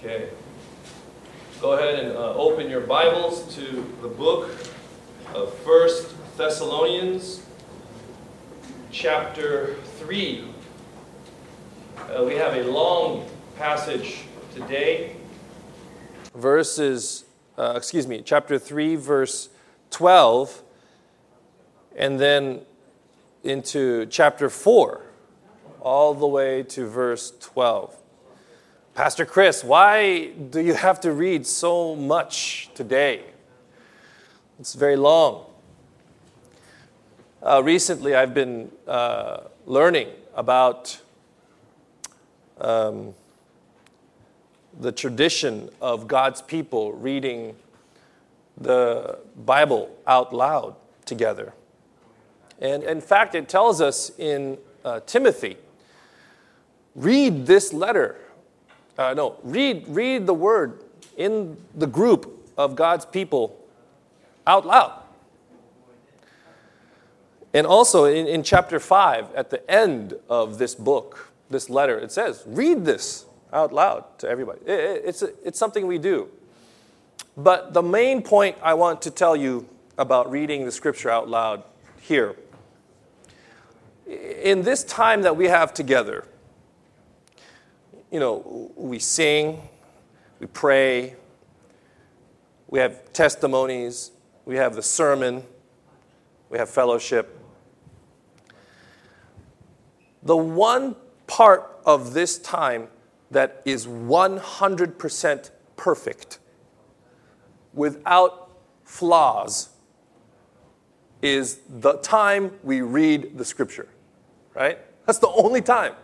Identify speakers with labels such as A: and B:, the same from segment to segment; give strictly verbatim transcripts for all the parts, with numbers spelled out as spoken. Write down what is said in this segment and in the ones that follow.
A: Okay. Go ahead and uh, open your Bibles to the book of First Thessalonians, chapter three. Uh, we have a long passage today. Verses, uh, excuse me, chapter three, verse twelve, and then into chapter four, all the way to verse twelve. Pastor Chris, why do you have to read so much today? It's very long. Uh, recently, I've been uh, learning about um, the tradition of God's people reading the Bible out loud together. And in fact, it tells us in uh, Timothy, read this letter. Uh, no, read read the word in the group of God's people out loud. And also in, in chapter five, at the end of this book, this letter, it says, read this out loud to everybody. It, it, it's, a, it's something we do. But the main point I want to tell you about reading the scripture out loud here, in this time that we have together, you know, we sing, we pray, we have testimonies, we have the sermon, we have fellowship. The one part of this time that is one hundred percent perfect, without flaws, is the time we read the scripture, right? That's the only time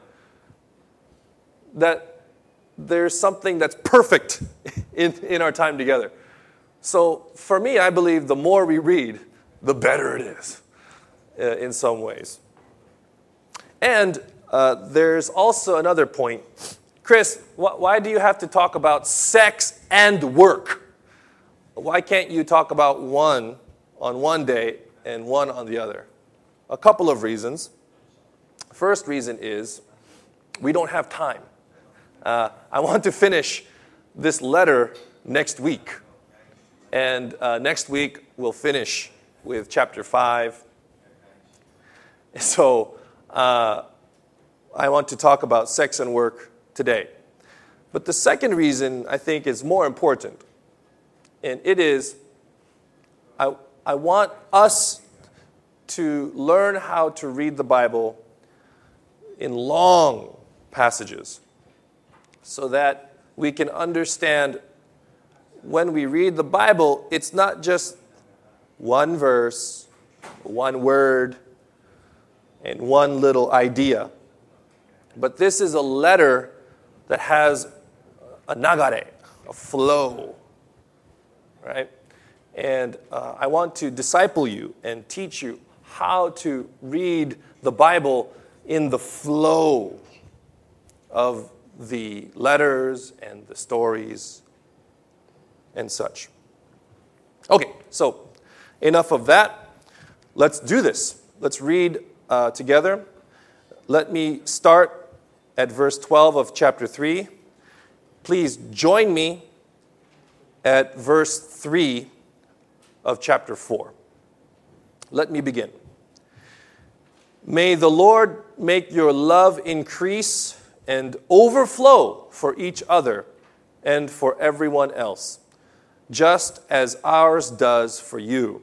A: that there's something that's perfect in, in our time together. So for me, I believe the more we read, the better it is uh, in some ways. And uh, there's also another point. Chris, wh- why do you have to talk about sex and work? Why can't you talk about one on one day and one on the other? A couple of reasons. First reason is we don't have time. Uh, I want to finish this letter next week. And uh, next week we'll finish with chapter five. So uh, I want to talk about sex and work today. But the second reason I think is more important. And it is, I, I want us to learn how to read the Bible in long passages so that we can understand when we read the Bible, it's not just one verse, one word, and one little idea. But this is a letter that has a nagare, a flow, right? And uh, I want to disciple you and teach you how to read the Bible in the flow of the letters and the stories and such. Okay, so enough of that. Let's do this. Let's read uh, together. Let me start at verse twelve of chapter three. Please join me at verse three of chapter four. Let me begin. May the Lord make your love increase and overflow for each other and for everyone else, just as ours does for you.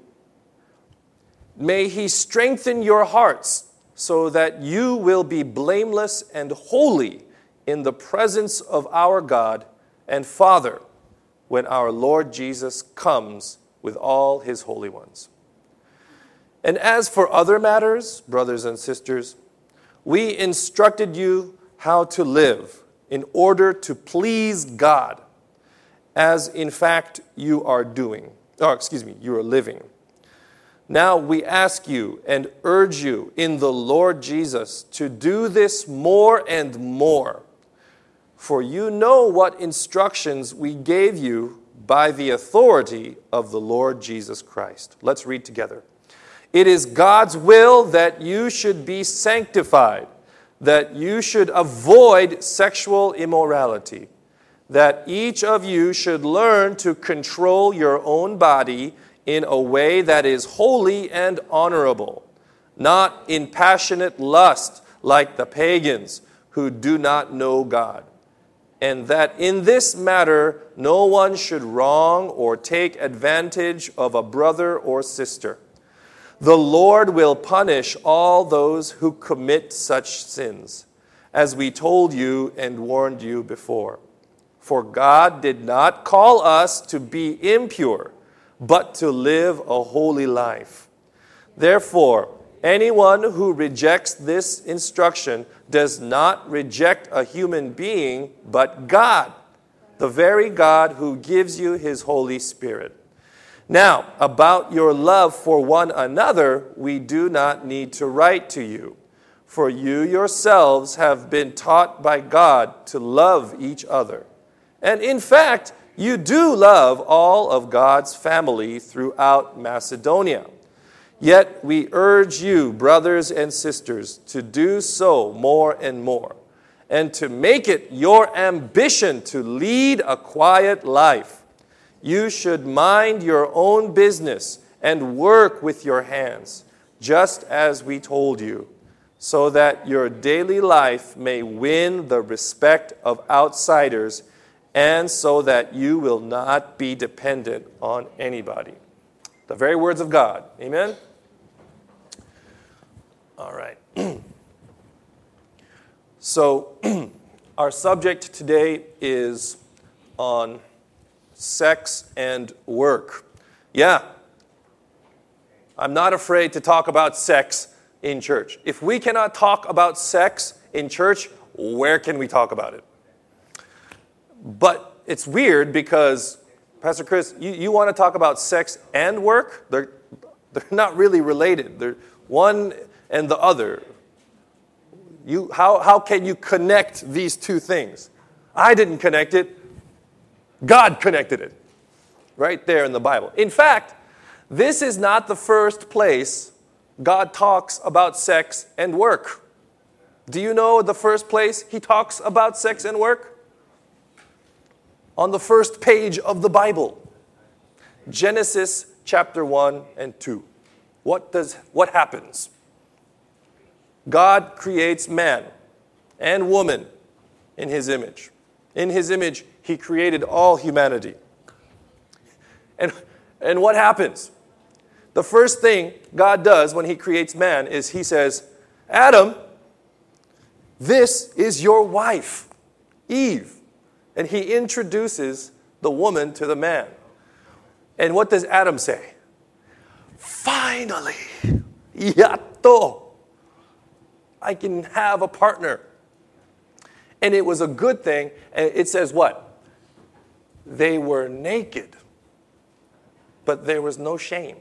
A: May He strengthen your hearts so that you will be blameless and holy in the presence of our God and Father when our Lord Jesus comes with all His holy ones. And as for other matters, brothers and sisters, we instructed you how to live in order to please God, as in fact you are doing, or excuse me, you are living. Now we ask you and urge you in the Lord Jesus to do this more and more, for you know what instructions we gave you by the authority of the Lord Jesus Christ. Let's read together. It is God's will that you should be sanctified, that you should avoid sexual immorality, that each of you should learn to control your own body in a way that is holy and honorable, not in passionate lust like the pagans who do not know God, and that in this matter no one should wrong or take advantage of a brother or sister. The Lord will punish all those who commit such sins, as we told you and warned you before. For God did not call us to be impure, but to live a holy life. Therefore, anyone who rejects this instruction does not reject a human being, but God, the very God who gives you his Holy Spirit. Now, about your love for one another, we do not need to write to you, for you yourselves have been taught by God to love each other. And in fact, you do love all of God's family throughout Macedonia. Yet we urge you, brothers and sisters, to do so more and more, and to make it your ambition to lead a quiet life. You should mind your own business and work with your hands, just as we told you, so that your daily life may win the respect of outsiders, and so that you will not be dependent on anybody. The very words of God. Amen? All right. So, our subject today is on sex and work. Yeah. I'm not afraid to talk about sex in church. If we cannot talk about sex in church, where can we talk about it? But it's weird because, Pastor Chris, you, you want to talk about sex and work? They're, they're not really related. They're one and the other. You, how, how can you connect these two things? I didn't connect it. God connected it. Right there in the Bible. In fact, this is not the first place God talks about sex and work. Do you know the first place he talks about sex and work? On the first page of the Bible. Genesis chapter one and two. What does what happens? God creates man and woman in his image. In his image, he created all humanity. And, and what happens? The first thing God does when he creates man is he says, Adam, this is your wife, Eve. And he introduces the woman to the man. And what does Adam say? Finally, yato, I can have a partner. And it was a good thing. And it says what? They were naked, but there was no shame.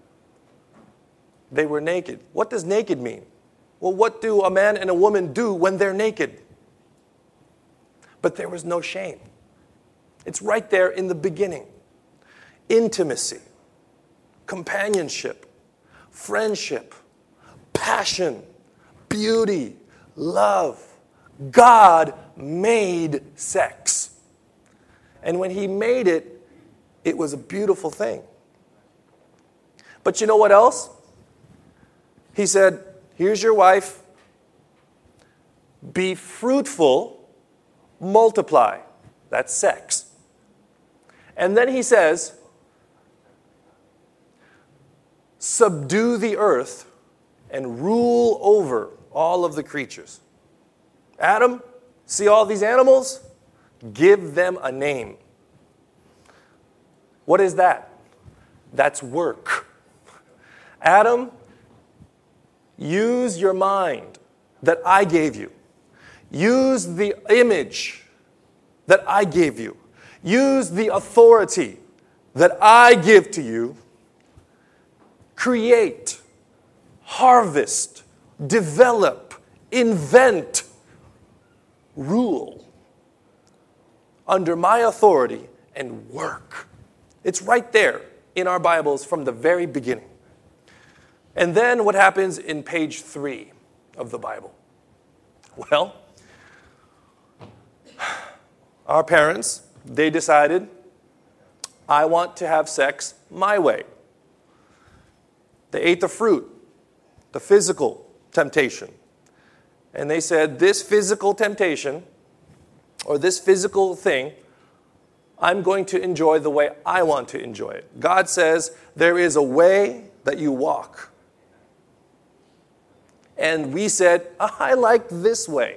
A: They were naked. What does naked mean? Well, what do a man and a woman do when they're naked? But there was no shame. It's right there in the beginning. Intimacy, companionship, friendship, passion, beauty, love. God made sex. And when he made it, it was a beautiful thing. But you know what else? He said, here's your wife. Be fruitful. Multiply. That's sex. And then he says, subdue the earth and rule over all of the creatures. Adam, see all these animals? Give them a name. What is that? That's work. Adam, use your mind that I gave you. Use the image that I gave you. Use the authority that I give to you. Create, harvest, develop, invent, rule under my authority and work. It's right there in our Bibles from the very beginning. And then what happens in page three of the Bible? Well, our parents, they decided, I want to have sex my way. They ate the fruit, the physical temptation. And they said, this physical temptation, or this physical thing, I'm going to enjoy the way I want to enjoy it. God says, there is a way that you walk. And we said, I like this way.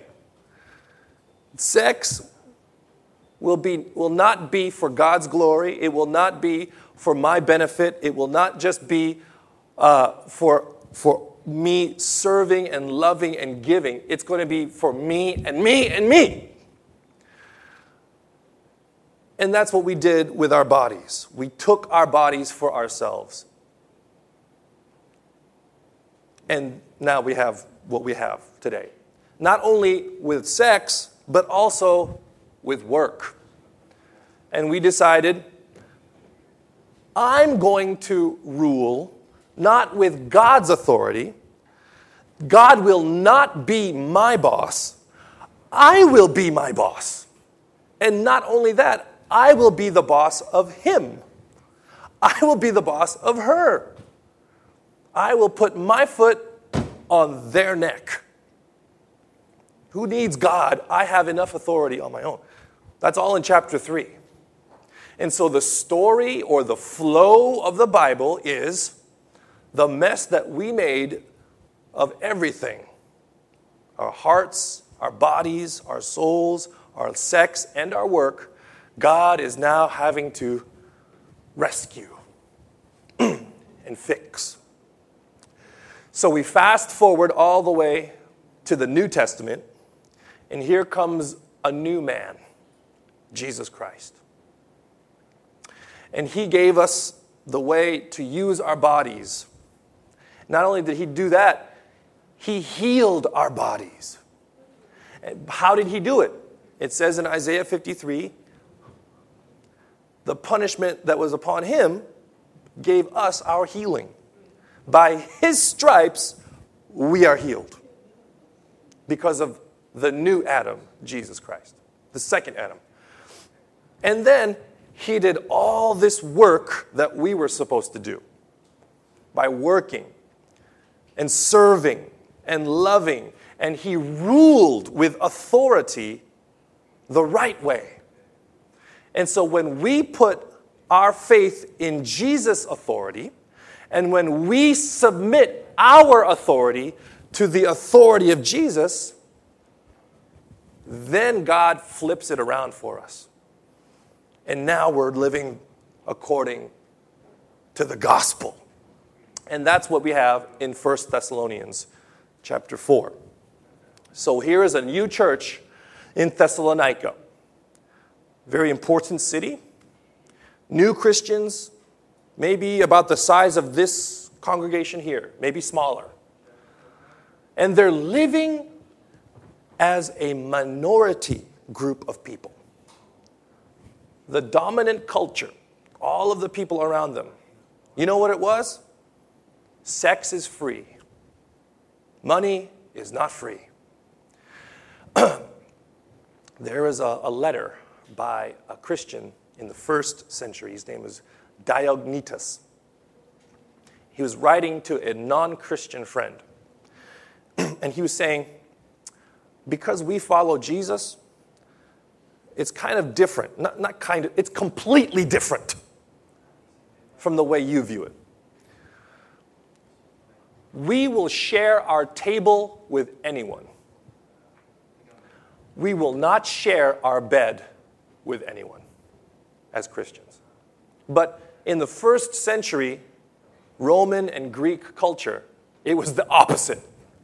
A: Sex will be will not be for God's glory. It will not be for my benefit. It will not just be uh, for, for me serving and loving and giving. It's going to be for me and me and me. And that's what we did with our bodies. We took our bodies for ourselves. And now we have what we have today. Not only with sex, but also with work. And we decided, I'm going to rule not with God's authority. God will not be my boss. I will be my boss. And not only that, I will be the boss of him. I will be the boss of her. I will put my foot on their neck. Who needs God? I have enough authority on my own. That's all in chapter three. And so the story or the flow of the Bible is the mess that we made of everything. Our hearts, our bodies, our souls, our sex, and our work. God is now having to rescue and fix. So we fast forward all the way to the New Testament, and here comes a new man, Jesus Christ. And he gave us the way to use our bodies. Not only did he do that, he healed our bodies. And how did he do it? It says in Isaiah fifty-three, the punishment that was upon him gave us our healing. By his stripes, we are healed. Because of the new Adam, Jesus Christ. The second Adam. And then he did all this work that we were supposed to do. By working and serving and loving. And he ruled with authority the right way. And so when we put our faith in Jesus' authority, and when we submit our authority to the authority of Jesus, then God flips it around for us. And now we're living according to the gospel. And that's what we have in First Thessalonians chapter four. So here is a new church in Thessalonica. Very important city. New Christians, maybe about the size of this congregation here, maybe smaller. And they're living as a minority group of people. The dominant culture, all of the people around them, you know what it was? Sex is free. Money is not free. There is a, a letter by a Christian in the first century. His name was Diognetus. He was writing to a non-Christian friend. And he was saying, because we follow Jesus, it's kind of different. Not, not kind of, it's completely different from the way you view it. We will share our table with anyone. We will not share our bed with anyone as Christians. But in the first century, Roman and Greek culture, it was the opposite.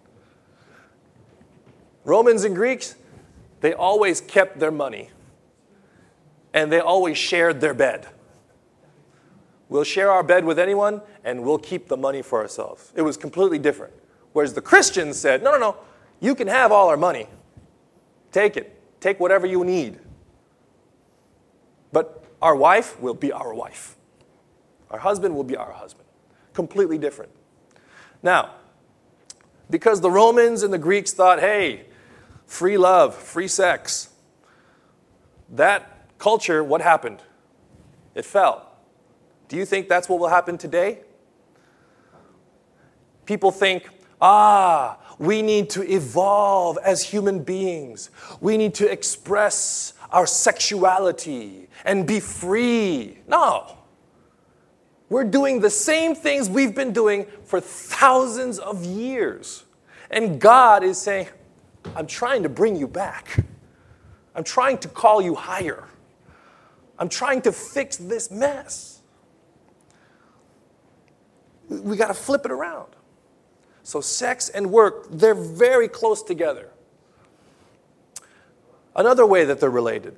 A: Romans and Greeks, they always kept their money. And they always shared their bed. We'll share our bed with anyone, and we'll keep the money for ourselves. It was completely different. Whereas the Christians said, no, no, no, you can have all our money. Take it. Take whatever you need. But our wife will be our wife. Our husband will be our husband. Completely different. Now, because the Romans and the Greeks thought, hey, free love, free sex, that culture, what happened? It fell. Do you think that's what will happen today? People think, ah, we need to evolve as human beings. We need to express our sexuality and be free. No. We're doing the same things we've been doing for thousands of years. And God is saying, I'm trying to bring you back. I'm trying to call you higher. I'm trying to fix this mess. We got to flip it around. So sex and work, they're very close together. Another way that they're related.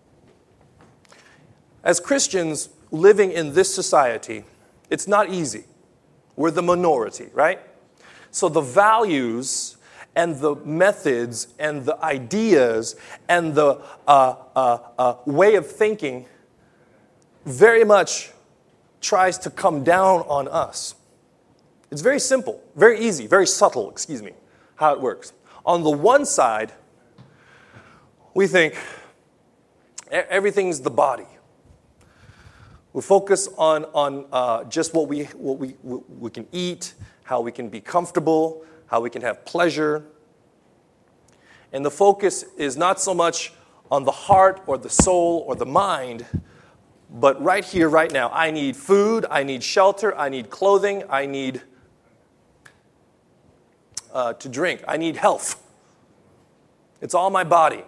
A: As Christians living in this society, it's not easy. We're the minority, right? So the values and the methods and the ideas and the uh, uh, uh, way of thinking very much tries to come down on us. It's very simple, very easy, very subtle, excuse me, how it works. On the one side, we think everything's the body. We focus on, on uh, just what we, what we, we can eat, how we can be comfortable, how we can have pleasure. And the focus is not so much on the heart or the soul or the mind, but right here, right now. I need food, I need shelter, I need clothing, I need uh, to drink, I need health. It's all my body.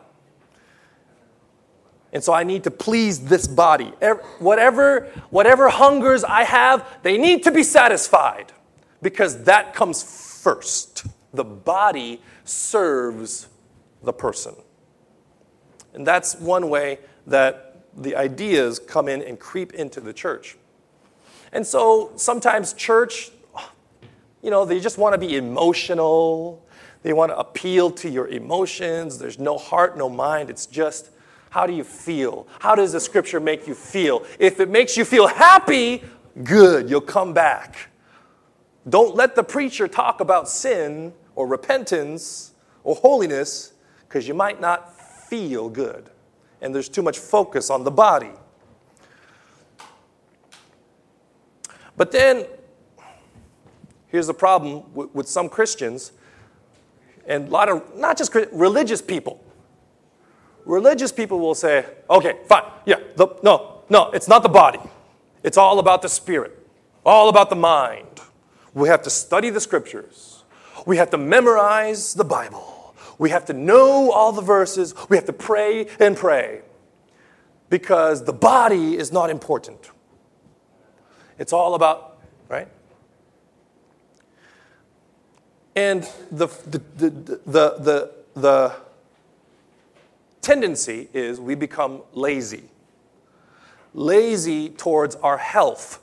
A: And so I need to please this body. Whatever, whatever hungers I have, they need to be satisfied because that comes first. The body serves the person. And that's one way that the ideas come in and creep into the church. And so sometimes church, you know, they just want to be emotional. They want to appeal to your emotions. There's no heart, no mind. It's just, how do you feel? How does the scripture make you feel? If it makes you feel happy, good, you'll come back. Don't let the preacher talk about sin or repentance or holiness because you might not feel good. And there's too much focus on the body. But then, here's the problem with, with some Christians and a lot of, not just religious people. Religious people will say, okay, fine, yeah, the, no, no, it's not the body. It's all about the spirit, all about the mind. We have to study the scriptures. We have to memorize the Bible. We have to know all the verses. We have to pray and pray because the body is not important. It's all about, right? And the, the, the, the, the, the tendency is we become lazy. Lazy towards our health.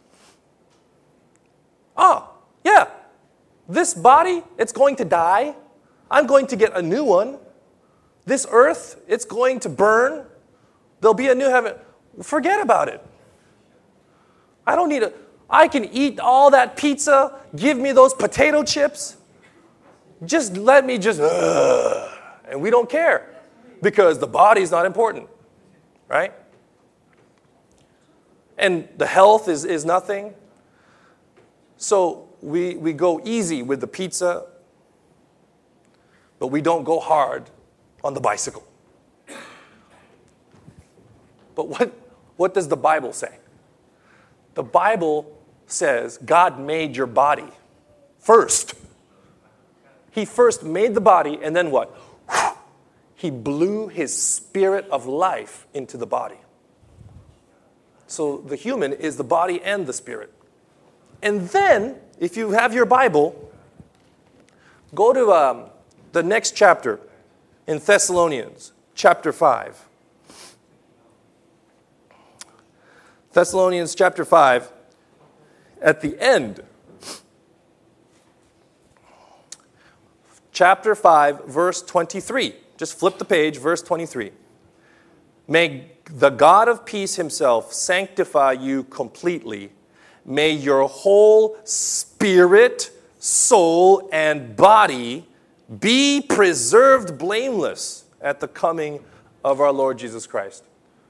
A: Oh, yeah, this body, it's going to die. I'm going to get a new one. This earth, it's going to burn. There'll be a new heaven. Forget about it. I don't need a, I can eat all that pizza. Give me those potato chips. Just let me just, uh, and we don't care. Because the body's not important, right? And the health is, is nothing. So we, we go easy with the pizza, but we don't go hard on the bicycle. But what, what does the Bible say? The Bible says God made your body first. He first made the body, and then what? He blew his spirit of life into the body. So the human is the body and the spirit. And then, if you have your Bible, go to um, the next chapter in Thessalonians, chapter five. Thessalonians chapter five, at the end. Chapter five, verse twenty-three. Just flip the page, verse twenty-three. May the God of peace himself sanctify you completely. May your whole spirit, soul, and body be preserved blameless at the coming of our Lord Jesus Christ.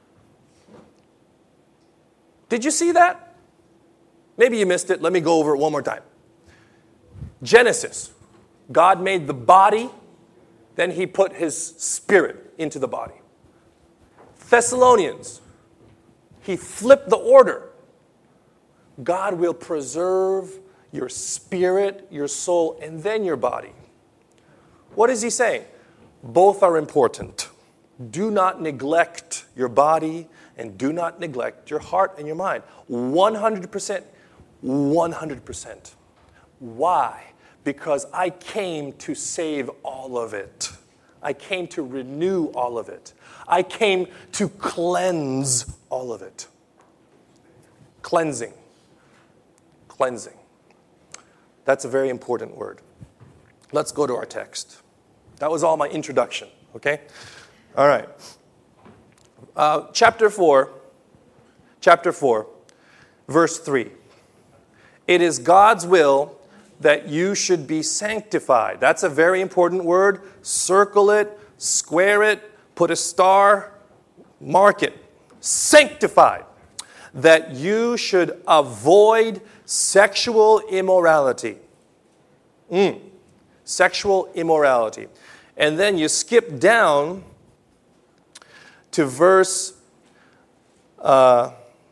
A: Did you see that? Maybe you missed it. Let me go over it one more time. Genesis. God made the body, then he put his spirit into the body. Thessalonians. He flipped the order. God will preserve your spirit, your soul, and then your body. What is he saying? Both are important. Do not neglect your body and do not neglect your heart and your mind. one hundred percent. one hundred percent. Why? Because I came to save all of it. I came to renew all of it. I came to cleanse all of it. Cleansing. Cleansing. That's a very important word. Let's go to our text. That was all my introduction, okay? All right. Uh, chapter four, chapter four, verse three. It is God's will that you should be sanctified. That's a very important word. Circle it, square it, put a star, mark it. Sanctified. That you should avoid sexual immorality. Mm. Sexual immorality. And then you skip down to verse, uh,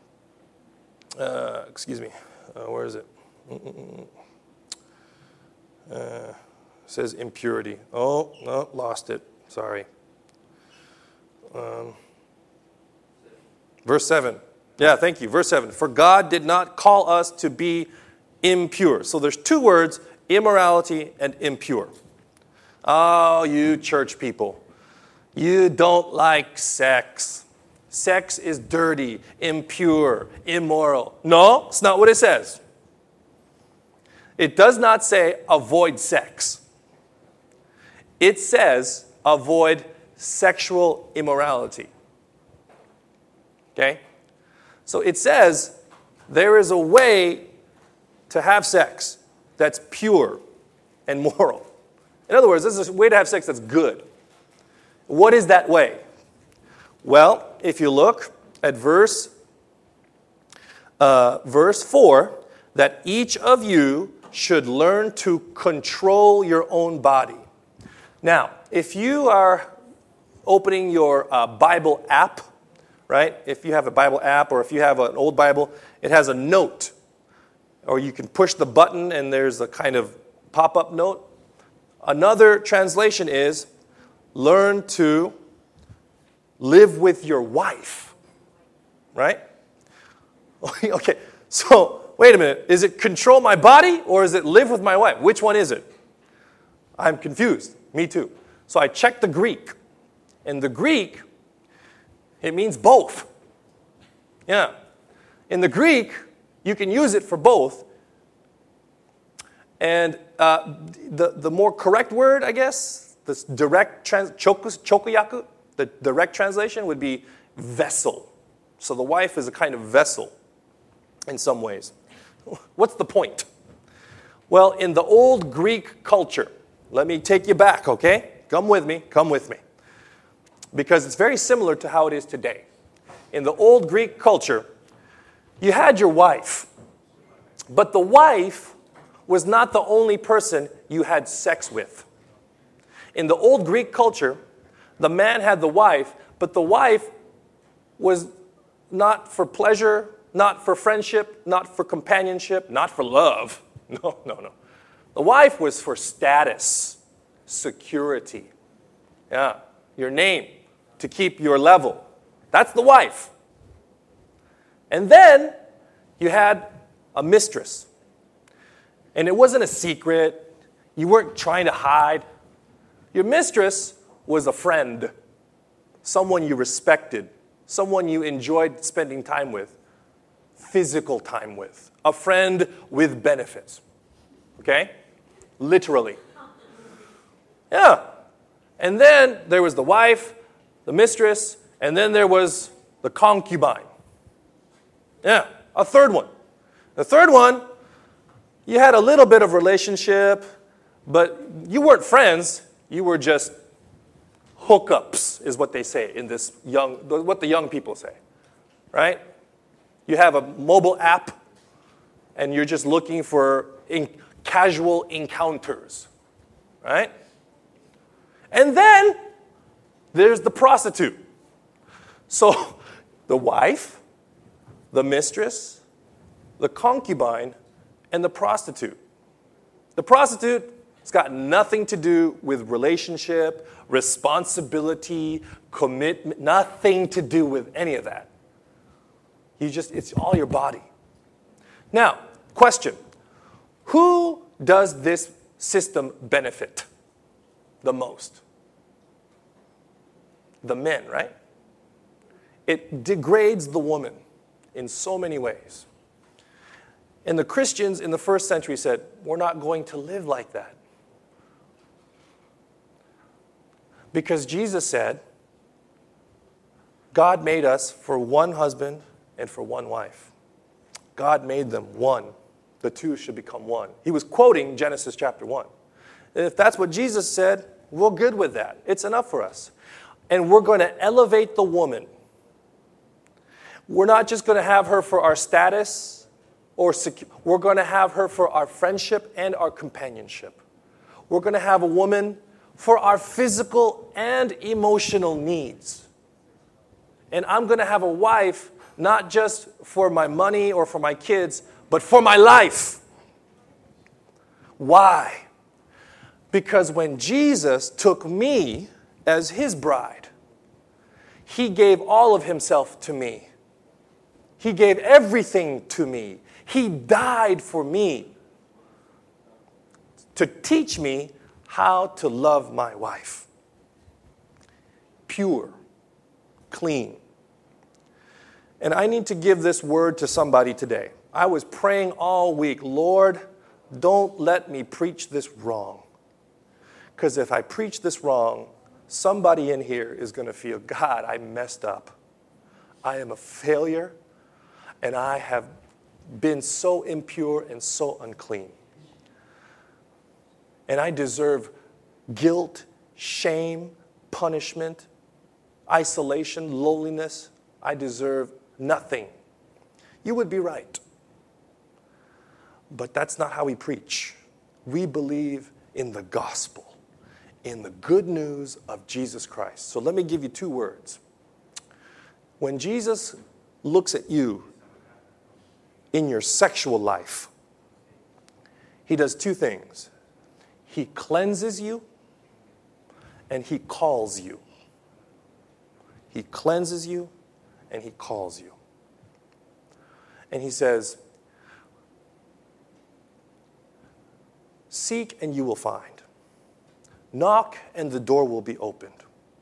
A: uh, excuse me, uh, where is it? Uh, it says impurity. Oh, no, lost it. Sorry. Um, verse seven. Yeah, thank you. Verse seven. For God did not call us to be impure. So there's two words, immorality and impure. Oh, you church people. You don't like sex. Sex is dirty, impure, immoral. No, it's not what it says. It does not say avoid sex. It says avoid sexual immorality. Okay? So it says there is a way to have sex that's pure and moral. In other words, this is a way to have sex that's good. What is that way? Well, if you look at verse, uh, verse four, that each of you should learn to control your own body. Now, if you are opening your uh, Bible app, right? If you have a Bible app or if you have an old Bible, it has a note. Or you can push the button and there's a kind of pop-up note. Another translation is, learn to live with your wife. Right? Okay, so wait a minute. Is it control my body or is it live with my wife? Which one is it? I'm confused. Me too. So I checked the Greek. In the Greek, it means both. Yeah. In the Greek, you can use it for both. And uh, the, the more correct word, I guess, this direct trans, chokuyaku, the direct translation would be vessel. So the wife is a kind of vessel in some ways. What's the point? Well, in the old Greek culture, let me take you back, okay? Come with me, come with me. Because it's very similar to how it is today. In the old Greek culture, you had your wife, but the wife was not the only person you had sex with. In the old Greek culture, the man had the wife, but the wife was not for pleasure, not for friendship, not for companionship, not for love. No, no, no. The wife was for status, security. Yeah, your name, to keep your level. That's the wife. And then you had a mistress. And it wasn't a secret. You weren't trying to hide. Your mistress was a friend, someone you respected, someone you enjoyed spending time with, physical time with, a friend with benefits. Okay? Literally. Yeah. And then there was the wife, the mistress, and then there was the concubine. Yeah, a third one. The third one, you had a little bit of relationship, but you weren't friends. You were just hookups is what they say in this young, what the young people say, right? You have a mobile app and you're just looking for in casual encounters, right? And then there's the prostitute. So the wife, the mistress, the concubine, and the prostitute. The prostitute has got nothing to do with relationship, responsibility, commitment, nothing to do with any of that. You just, it's all your body. Now, question. Who does this system benefit the most? The men, right? It degrades the woman in so many ways. And the Christians in the first century said, we're not going to live like that. Because Jesus said, God made us for one husband and for one wife. God made them one. The two should become one. He was quoting Genesis chapter one. And if that's what Jesus said, we're good with that. It's enough for us. And we're going to elevate the woman. We're not just going to have her for our status or secu- we're going to have her for our friendship and our companionship. We're going to have a woman for our physical and emotional needs. And I'm going to have a wife not just for my money or for my kids, but for my life. Why? Because when Jesus took me as his bride, he gave all of himself to me. He gave everything to me. He died for me to teach me how to love my wife. Pure, clean. And I need to give this word to somebody today. I was praying all week, Lord, don't let me preach this wrong. Because if I preach this wrong, somebody in here is going to feel, God, I messed up. I am a failure, and I have been so impure and so unclean. And I deserve guilt, shame, punishment, isolation, loneliness. I deserve nothing. You would be right. But that's not how we preach. We believe in the gospel, in the good news of Jesus Christ. So let me give you two words. When Jesus looks at you in your sexual life, he does two things. He cleanses you and he calls you. He cleanses you and he calls you. And he says, seek and you will find. Knock and the door will be opened.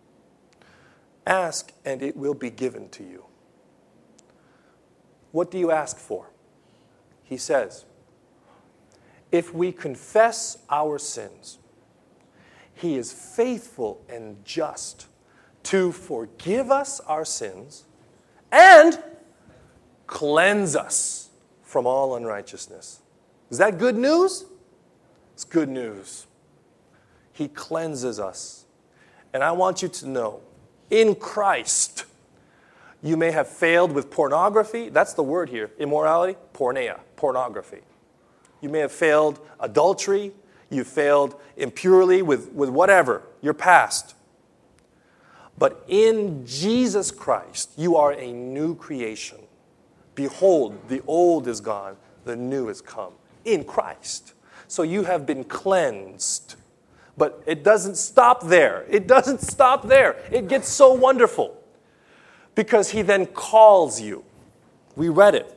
A: Ask and it will be given to you. What do you ask for? He says, if we confess our sins, he is faithful and just to forgive us our sins and cleanse us from all unrighteousness. Is that good news? It's good news. He cleanses us. And I want you to know, in Christ, you may have failed with pornography. That's the word here. Immorality, porneia, pornography. You may have failed adultery. You failed impurely with, with whatever, your past. But in Jesus Christ, you are a new creation. Behold, the old is gone, the new is come. In Christ. So you have been cleansed. But it doesn't stop there. It doesn't stop there. It gets so wonderful. Because he then calls you. We read it.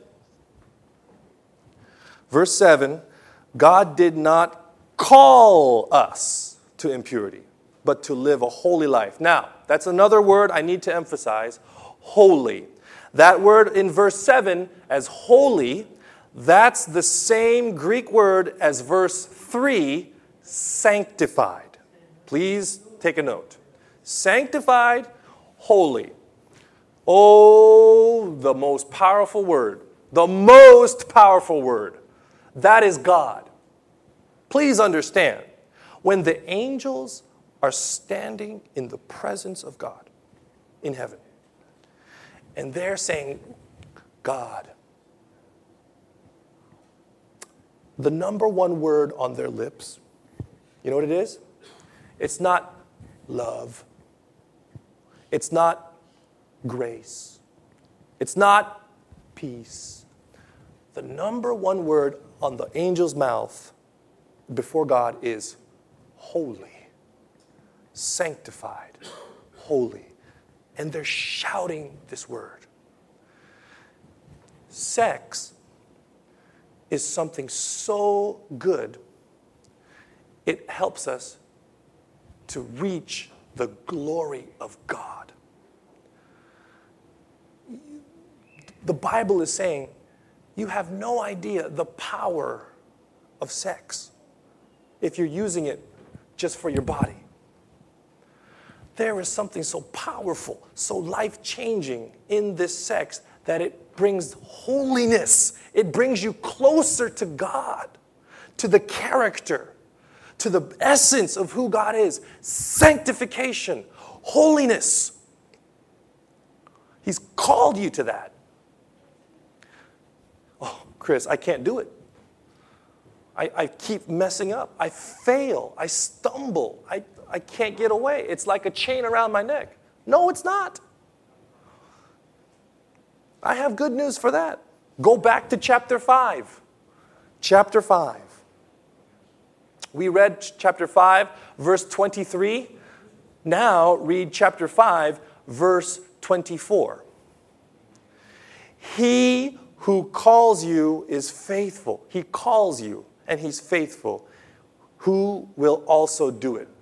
A: Verse seven, God did not call us to impurity, but to live a holy life. Now, that's another word I need to emphasize, holy. That word in verse seven as holy, that's the same Greek word as verse three, sanctified. Please take a note. Sanctified, holy. Oh, the most powerful word. The most powerful word. That is God. Please understand, when the angels are standing in the presence of God in heaven. And they're saying, God. The number one word on their lips, you know what it is? It's not love. It's not grace. It's not peace. The number one word on the angel's mouth before God is holy, sanctified, holy. And they're shouting this word. Sex is something so good, it helps us to reach the glory of God. The Bible is saying you have no idea the power of sex if you're using it just for your body. There is something so powerful, so life-changing in this sex that it brings holiness. It brings you closer to God, to the character, to the essence of who God is. Sanctification, holiness. He's called you to that. Oh, Chris, I can't do it. I, I keep messing up. I fail. I stumble. I, I can't get away. It's like a chain around my neck. No, it's not. I have good news for that. Go back to chapter five. Chapter five. We read chapter five, verse twenty-three. Now read chapter five, verse twenty-four. He who calls you is faithful. He calls you, and he's faithful. Who will also do it?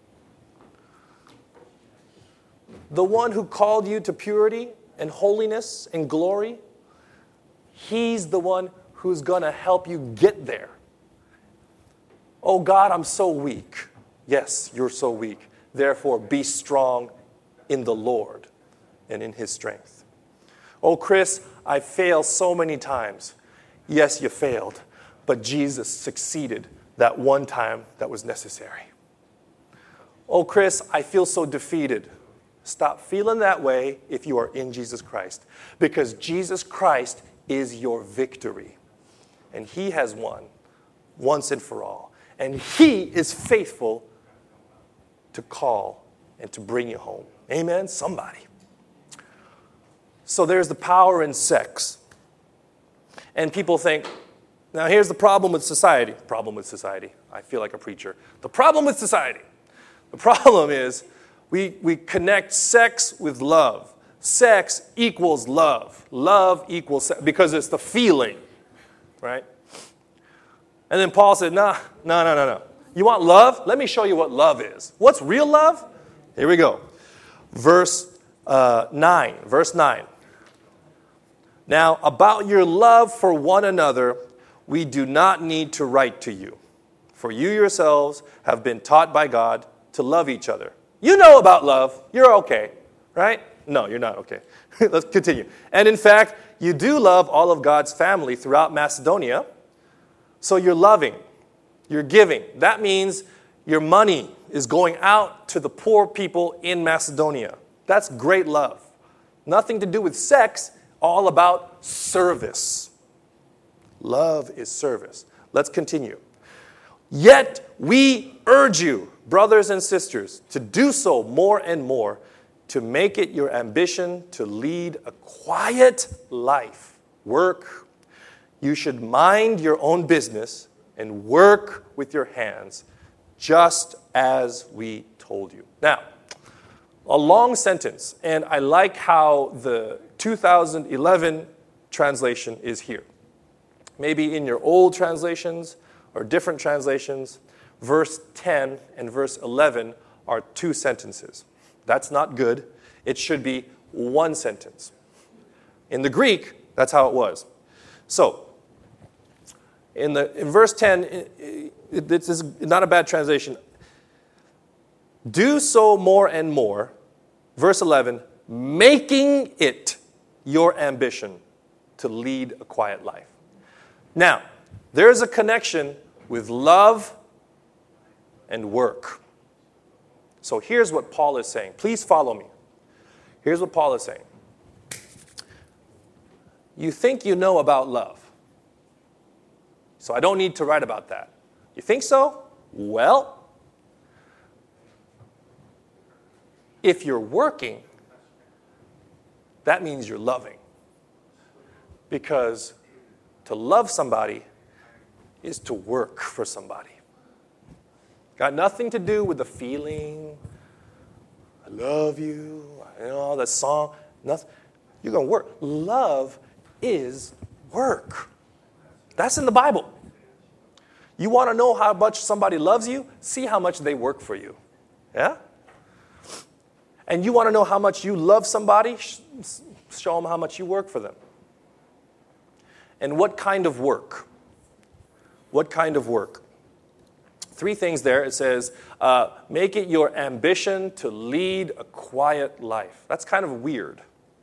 A: The one who called you to purity and holiness and glory, he's the one who's going to help you get there. Oh God, I'm so weak. Yes, you're so weak. Therefore, be strong in the Lord and in his strength. Oh Chris, I failed so many times. Yes, you failed, but Jesus succeeded that one time that was necessary. Oh Chris, I feel so defeated. Stop feeling that way if you are in Jesus Christ, because Jesus Christ is your victory, and he has won once and for all, and he is faithful to call and to bring you home. Amen, somebody. So there's the power in sex, and people think, now here's the problem with society. Problem with society. I feel like a preacher. The problem with society. The problem is We, we connect sex with love. Sex equals love. Love equals sex, because it's the feeling, right? And then Paul said, nah, no, no, no, no. You want love? Let me show you what love is. What's real love? Here we go. Verse uh, nine. Verse nine. Now, about your love for one another, we do not need to write to you, for you yourselves have been taught by God to love each other. You know about love. You're okay, right? No, you're not okay. Let's continue. And in fact, you do love all of God's family throughout Macedonia. So you're loving. You're giving. That means your money is going out to the poor people in Macedonia. That's great love. Nothing to do with sex, all about service. Love is service. Let's continue. Yet we urge you, brothers and sisters, to do so more and more, to make it your ambition to lead a quiet life. Work. You should mind your own business and work with your hands, just as we told you. Now, a long sentence, and I like how the two thousand eleven translation is here. Maybe in your old translations or different translations, verse ten and verse eleven are two sentences. That's not good. It should be one sentence. In the Greek, that's how it was. So, in the in verse ten, it, it, this is not a bad translation. Do so more and more. Verse eleven, making it your ambition to lead a quiet life. Now, there is a connection with love and work. So here's what Paul is saying. Please follow me. Here's what Paul is saying. You think you know about love. So I don't need to write about that. You think so? Well, if you're working, that means you're loving. Because to love somebody is to work for somebody. Got nothing to do with the feeling, I love you, you know, that song, nothing. You're going to work. Love is work. That's in the Bible. You want to know how much somebody loves you? See how much they work for you. Yeah? And you want to know how much you love somebody? Show them how much you work for them. And what kind of work? What kind of work? Three things there. It says, uh, make it your ambition to lead a quiet life. That's kind of weird.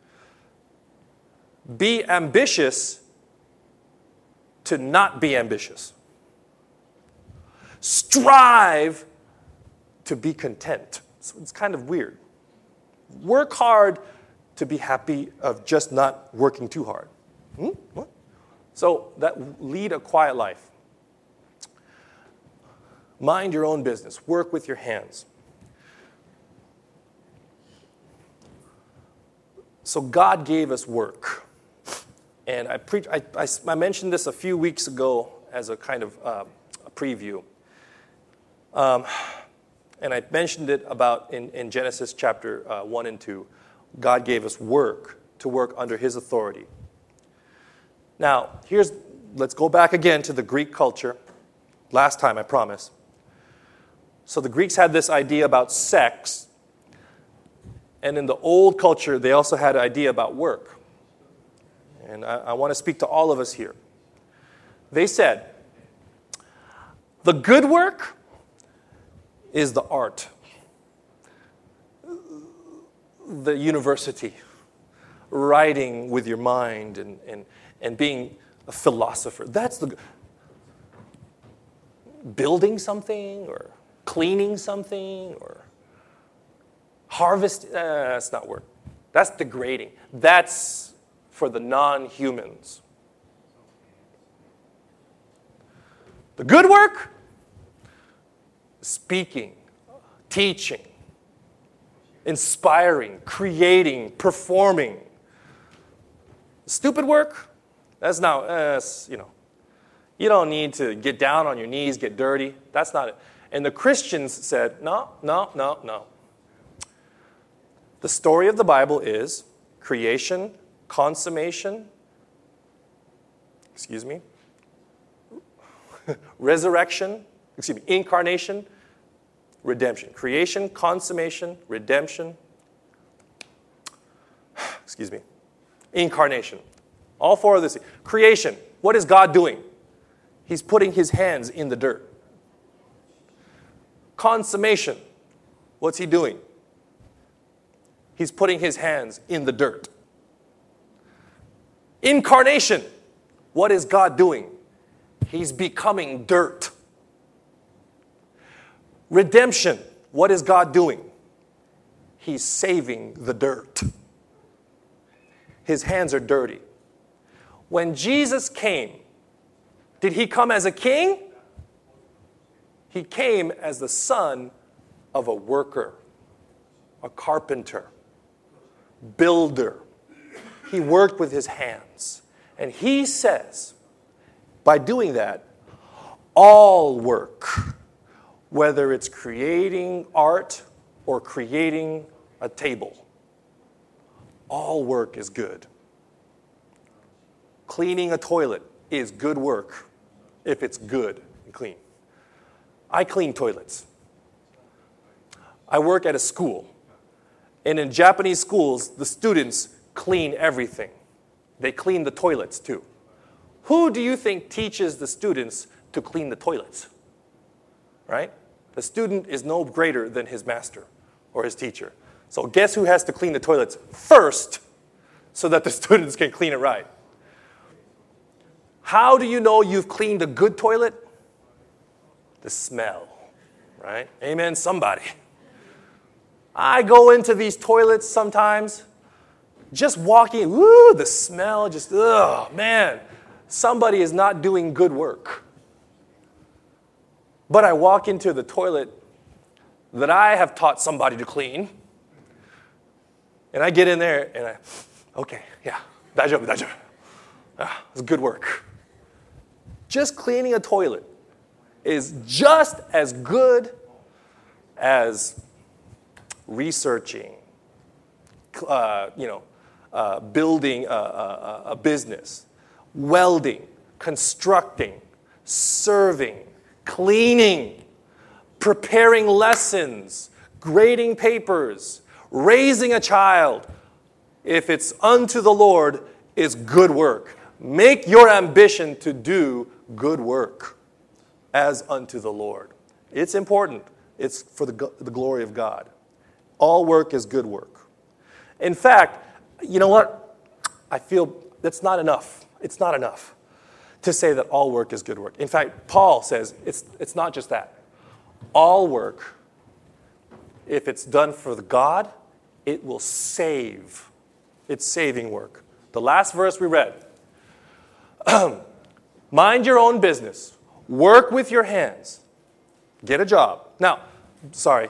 A: Be ambitious to not be ambitious. Strive to be content. So it's kind of weird. Work hard to be happy of just not working too hard. Hmm? What? So that lead a quiet life. Mind your own business. Work with your hands. So God gave us work. And I, pre- I, I, I mentioned this a few weeks ago as a kind of uh, a preview. Um, and I mentioned it about in, in Genesis chapter uh, one and two. God gave us work to work under his authority. Now, here's, let's go back again to the Greek culture. Last time, I promise. So the Greeks had this idea about sex. And in the old culture, they also had an idea about work. And I, I want to speak to all of us here. They said, the good work is the art, the university, writing with your mind and, and, and being a philosopher. That's the building something or cleaning something or harvest. Uh, that's not work. That's degrading. That's for the non-humans. The good work, speaking, teaching, inspiring, creating, performing. Stupid work, that's not, that's, you know, you don't need to get down on your knees, get dirty. That's not it. And the Christians said, no, no, no, no. The story of the Bible is creation, consummation, excuse me, resurrection, excuse me, incarnation, redemption. Creation, consummation, redemption, excuse me, incarnation. All four of this. Creation, what is God doing? He's putting his hands in the dirt. Consummation, what's he doing? He's putting his hands in the dirt. Incarnation, what is God doing? He's becoming dirt. Redemption, what is God doing? He's saving the dirt. His hands are dirty. When Jesus came, did he come as a king? He came as the son of a worker, a carpenter, builder. He worked with his hands. And he says, by doing that, all work, whether it's creating art or creating a table, all work is good. Cleaning a toilet is good work if it's good and clean. I clean toilets. I work at a school. And in Japanese schools, the students clean everything. They clean the toilets too. Who do you think teaches the students to clean the toilets? Right? The student is no greater than his master or his teacher. So guess who has to clean the toilets first so that the students can clean it right? How do you know you've cleaned a good toilet? The smell, right? Amen, somebody. I go into these toilets sometimes, just walking, woo, the smell, just, ugh, man, somebody is not doing good work. But I walk into the toilet that I have taught somebody to clean, and I get in there, and I, okay, yeah, 大丈夫, 大丈夫. Ah, it's good work. Just cleaning a toilet is just as good as researching, uh, you know, uh, building a, a, a business, welding, constructing, serving, cleaning, preparing lessons, grading papers, raising a child. If it's unto the Lord, is good work. Make your ambition to do good work as unto the Lord. It's important. It's for the, the glory of God. All work is good work. In fact, you know what? I feel that's not enough. It's not enough to say that all work is good work. In fact, Paul says it's, it's not just that. All work, if it's done for the God, it will save. It's saving work. The last verse we read. Mind your own business. Work with your hands. Get a job. Now, sorry.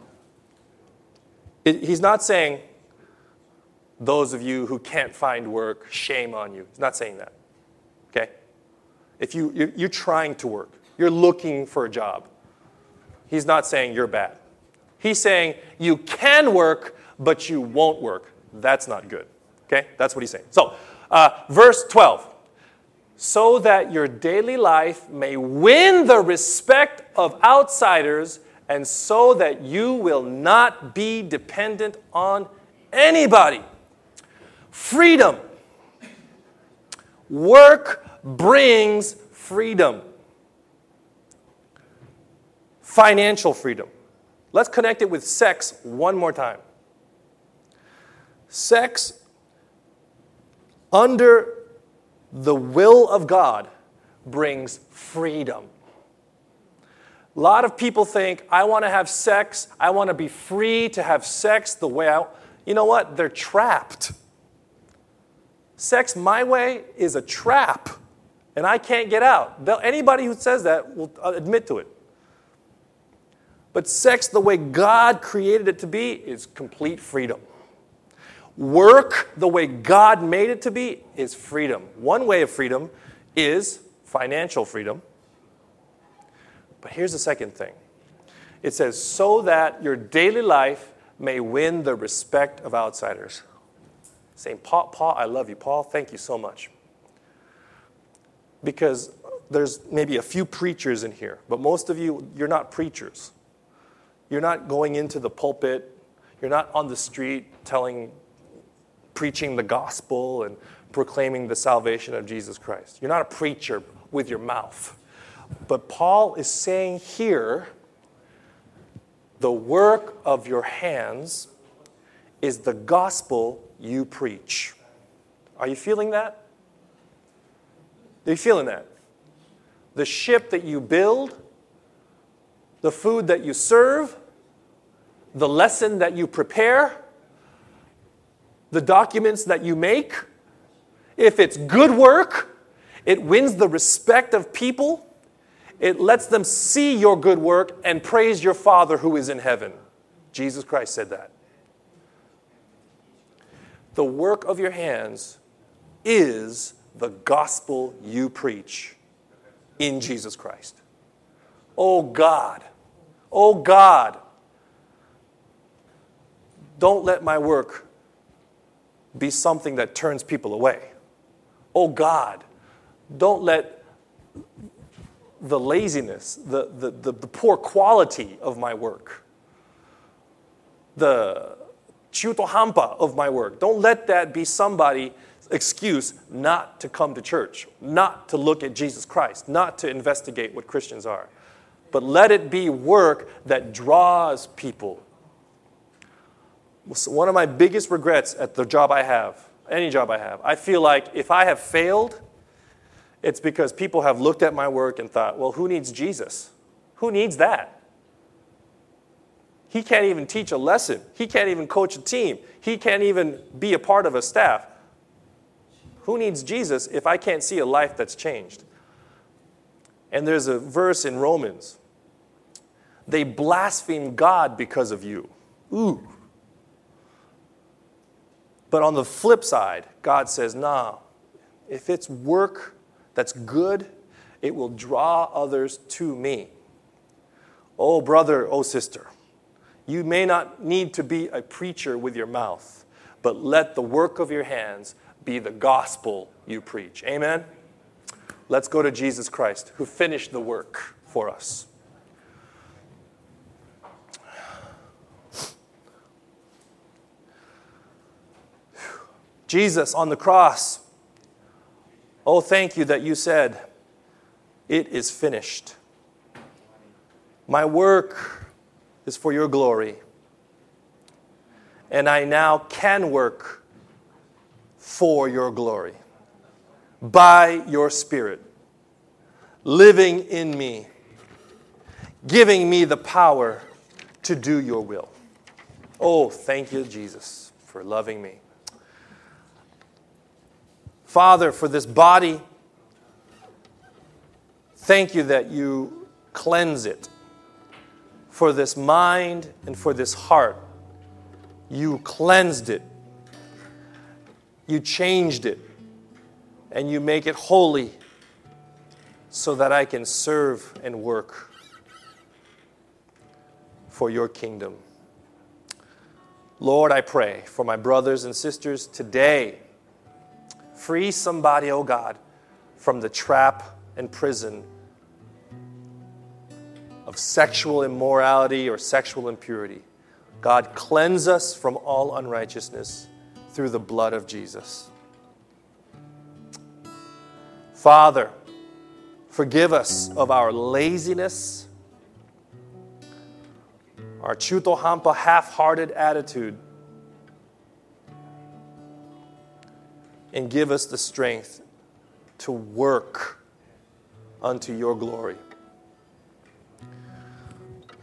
A: It, he's not saying, those of you who can't find work, shame on you. He's not saying that. Okay? If you, you're, you're trying to work, you're looking for a job, he's not saying you're bad. He's saying you can work, but you won't work. That's not good. Okay? That's what he's saying. So, uh, verse twelve. So that your daily life may win the respect of outsiders, and so that you will not be dependent on anybody. Freedom. Work brings freedom. Financial freedom. Let's connect it with sex one more time. Sex under the will of God brings freedom. A lot of people think, I want to have sex, I want to be free to have sex the way I... You know what? They're trapped. Sex my way is a trap, and I can't get out. They'll, anybody who says that will admit to it. But sex the way God created it to be is complete freedom. Work the way God made it to be is freedom. One way of freedom is financial freedom. But here's the second thing. It says, so that your daily life may win the respect of outsiders. Saying, Paul, Paul, I love you. Paul, thank you so much. Because there's maybe a few preachers in here, but most of you, you're not preachers. You're not going into the pulpit. You're not on the street telling preaching the gospel and proclaiming the salvation of Jesus Christ. You're not a preacher with your mouth. But Paul is saying here, the work of your hands is the gospel you preach. Are you feeling that? Are you feeling that? The ship that you build, the food that you serve, the lesson that you prepare, the documents that you make, if it's good work, it wins the respect of people. It lets them see your good work and praise your Father who is in heaven. Jesus Christ said that. The work of your hands is the gospel you preach in Jesus Christ. Oh God, oh God, don't let my work be something that turns people away. Oh God, don't let the laziness, the, the, the, the poor quality of my work, the chutohampa of my work, don't let that be somebody's excuse not to come to church, not to look at Jesus Christ, not to investigate what Christians are. But let it be work that draws people. One of my biggest regrets at the job I have, any job I have, I feel like if I have failed, it's because people have looked at my work and thought, well, who needs Jesus? Who needs that? He can't even teach a lesson. He can't even coach a team. He can't even be a part of a staff. Who needs Jesus if I can't see a life that's changed? And there's a verse in Romans. They blaspheme God because of you. Ooh. But on the flip side, God says, nah, if it's work that's good, it will draw others to me. Oh, brother, oh, sister, you may not need to be a preacher with your mouth, but let the work of your hands be the gospel you preach. Amen? Let's go to Jesus Christ, who finished the work for us. Jesus on the cross. Oh, thank you that you said, it is finished. My work is for your glory. And I now can work for your glory. By your Spirit, living in me, giving me the power to do your will. Oh, thank you, Jesus, for loving me. Father, for this body, thank you that you cleanse it. For this mind and for this heart, you cleansed it. You changed it. And you make it holy so that I can serve and work for your kingdom. Lord, I pray for my brothers and sisters today. Free somebody, oh God, from the trap and prison of sexual immorality or sexual impurity. God, cleanse us from all unrighteousness through the blood of Jesus. Father, forgive us of our laziness, our chutohampa, half-hearted attitude, and give us the strength to work unto your glory.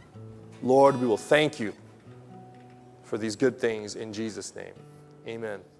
A: Lord, we will thank you for these good things in Jesus' name. Amen.